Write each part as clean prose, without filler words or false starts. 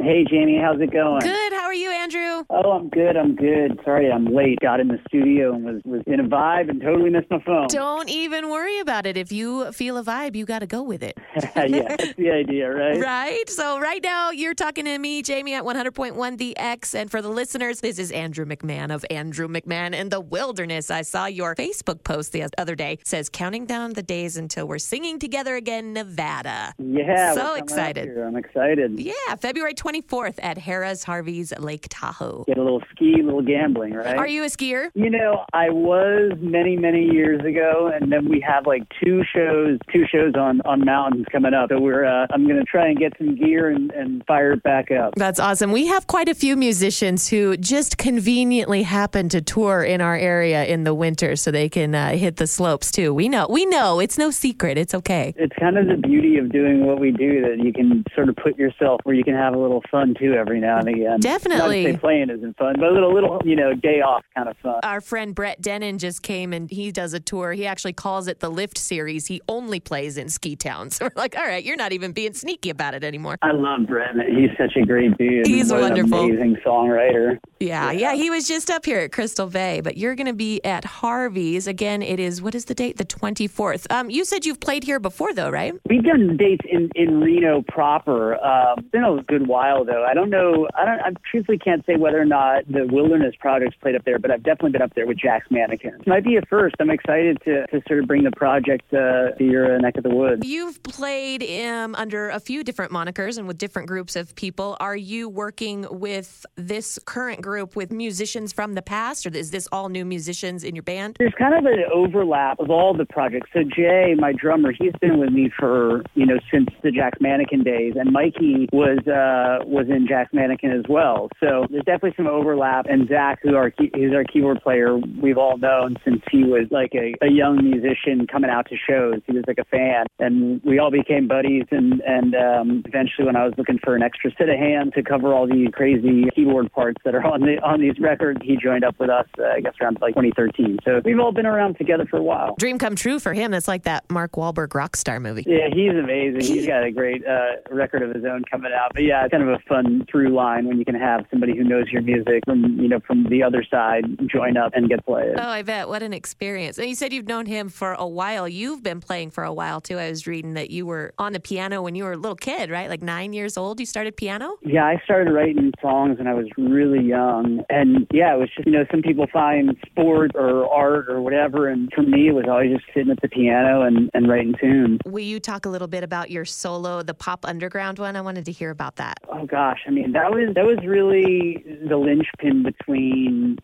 Hey, Jamie, how's it going? Good. How are you, Andrew? Oh, I'm good. Sorry, I'm late. Got in the studio and was in a vibe and totally missed my phone. Don't even worry about it. If you feel a vibe, you got to go with it. Yeah, that's the idea, right? Right. So right now, you're talking to me, Jamie, at 100.1 The X. And for the listeners, this is Andrew McMahon of Andrew McMahon in the Wilderness. I saw your Facebook post the other day. It says, counting down the days until we're singing together again, Nevada. Yeah. So excited. I'm excited. Yeah. February 24th at Harrah's Harvey's Lake Tahoe. Get a little ski, a little gambling, right? Are you a skier? You know, I was many years ago, and then we have like two shows on mountains coming up. So I'm going to try and get some gear and fire it back up. That's awesome. We have quite a few musicians who just conveniently happen to tour in our area in the winter so they can hit the slopes too. We know. It's no secret. It's okay. It's kind of the beauty of doing what we do, that you can sort of put yourself where you can have a little fun too every now and again. Definitely. Not to say playing isn't fun, but a little day off kind of fun. Our friend Brett Denon just came and he does a tour. He actually calls it the Lift Series. He only plays in ski towns. So we're like, all right, you're not even being sneaky about it anymore. I love Brett. He's such a great dude. He's wonderful. An amazing songwriter. Yeah. He was just up here at Crystal Bay, but you're going to be at Harvey's. Again, what is the date? The 24th. You said you've played here before, though, right? We've done dates in Reno proper. It's been a good while, though. I don't know. I truthfully can't say whether or not the Wilderness Project's played up there, but I've definitely been up there with Jack's Mannequin. It might be a first. I'm excited to sort of bring the project to your neck of the woods. You've played under a few different monikers and with different groups of people. Are you working with this current group with musicians from the past, or is this all new musicians in your band? There's kind of an overlap of all the projects. So Jay, my drummer, he's been with me for, since the Jack's Mannequin days, and Mikey was in Jack's Mannequin as well. So there's definitely some overlap. And Zach, who's our keyboard player, we've all known since he was like a young musician coming out to shows. He was like a fan, and we all became buddies. And eventually, when I was looking for an extra set of hands to cover all the crazy keyboard parts that are on these records, he joined up with us, I guess, around like 2013. So we've all been around together for a while. Dream come true for him. That's like that Mark Wahlberg Rockstar movie. Yeah, he's amazing. He's got a great record of his own coming out. But yeah, it's kind of a fun through line when you can have somebody who knows your music from the other side join up and get played. Oh, I bet. What an experience. And you said you've known him for a while. You've been playing for a while, too. I was reading that you were on the piano when you were a little kid, right? Like 9 years old, you started piano? Yeah, I started writing songs when I was really young. And yeah, it was just, some people find sport or art or whatever. And for me, it was always just sitting at the piano and writing tunes. Will you talk a little bit about your solo, the Pop Underground one? I wanted to hear about that. Oh, gosh. I mean, that was really the linchpin between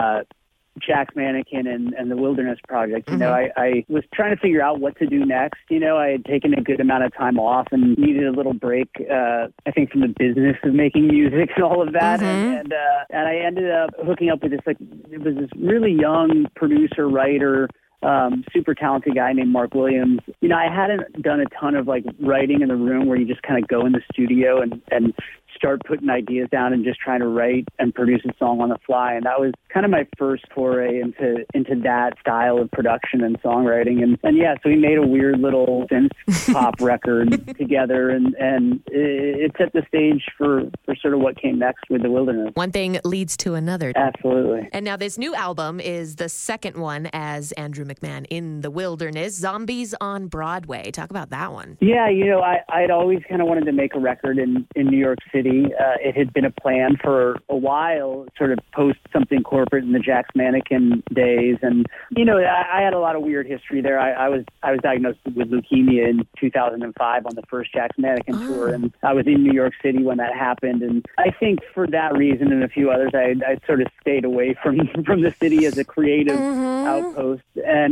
Jack's Mannequin and the Wilderness Project. I was trying to figure out what to do next. I had taken a good amount of time off and needed a little break, I think, from the business of making music and all of that. And I ended up hooking up with this really young producer, writer, super talented guy named Mark Williams. I hadn't done a ton of writing in the room where you just kind of go in the studio and start putting ideas down and just trying to write and produce a song on the fly. And that was kind of my first foray into that style of production and songwriting. And yeah, so we made a weird little synth pop record together, and it set the stage for sort of what came next with the Wilderness. One thing leads to another. Absolutely. And now this new album is the second one as Andrew McMahon in the Wilderness, Zombies on Broadway. Talk about that one. Yeah, I'd always kind of wanted to make a record in New York City. It had been a plan for a while, sort of post something corporate in the Jack's Mannequin days. And, I had a lot of weird history there. I was diagnosed with leukemia in 2005 on the first Jack's Mannequin tour. And I was in New York City when that happened. And I think for that reason and a few others, I sort of stayed away from the city as a creative outpost.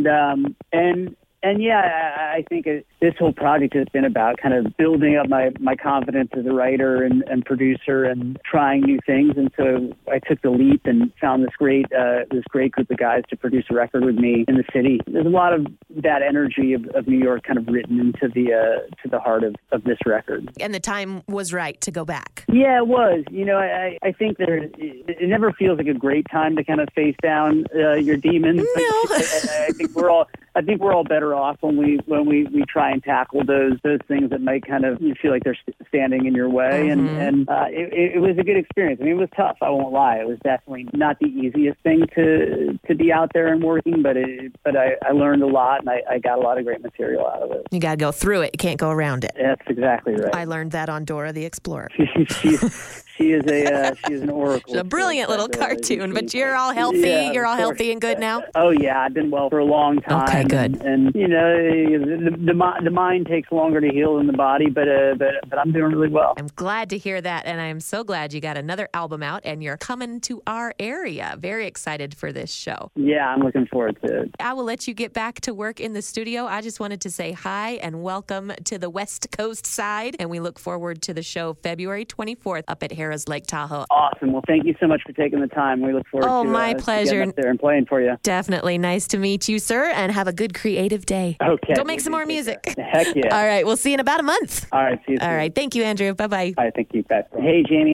And yeah, I think this whole project has been about kind of building up my confidence as a writer and producer and trying new things. And so I took the leap and found this great group of guys to produce a record with me in the city. There's a lot of that energy of New York kind of written into the heart of this record. And the time was right to go back. Yeah, it was. I think it never feels like a great time to kind of face down your demons. No. I think we're all I think we're all better off when we try and tackle those things that might kind of, you feel like they're standing in your way. And it was a good experience. I mean, it was tough. I won't lie. It was definitely not the easiest thing to be out there and working, but I learned a lot, and I got a lot of great material out of it. You got to go through it. You can't go around it. That's exactly right. I learned that on Dora the Explorer. She is an oracle. She's a brilliant little cartoon, but you're all healthy. Yeah, you're all healthy and good now? Oh, yeah. I've been well for a long time. Okay, good. And you know, the mind takes longer to heal than the body, but I'm doing really well. I'm glad to hear that, and I'm so glad you got another album out, and you're coming to our area. Very excited for this show. Yeah, I'm looking forward to it. I will let you get back to work in the studio. I just wanted to say hi and welcome to the West Coast side, and we look forward to the show February 24th up at Harrah's Lake Tahoe. Awesome. Well, thank you so much for taking the time. We look forward to my pleasure. getting up there and playing for you. Definitely. Nice to meet you, sir, and have a good creative day. Okay. Go make some more music. Heck yeah. All right. We'll see you in about a month. All right. See you soon. All right. Thank you, Andrew. Bye-bye. All right. Thank you, Pat. Hey, Jamie.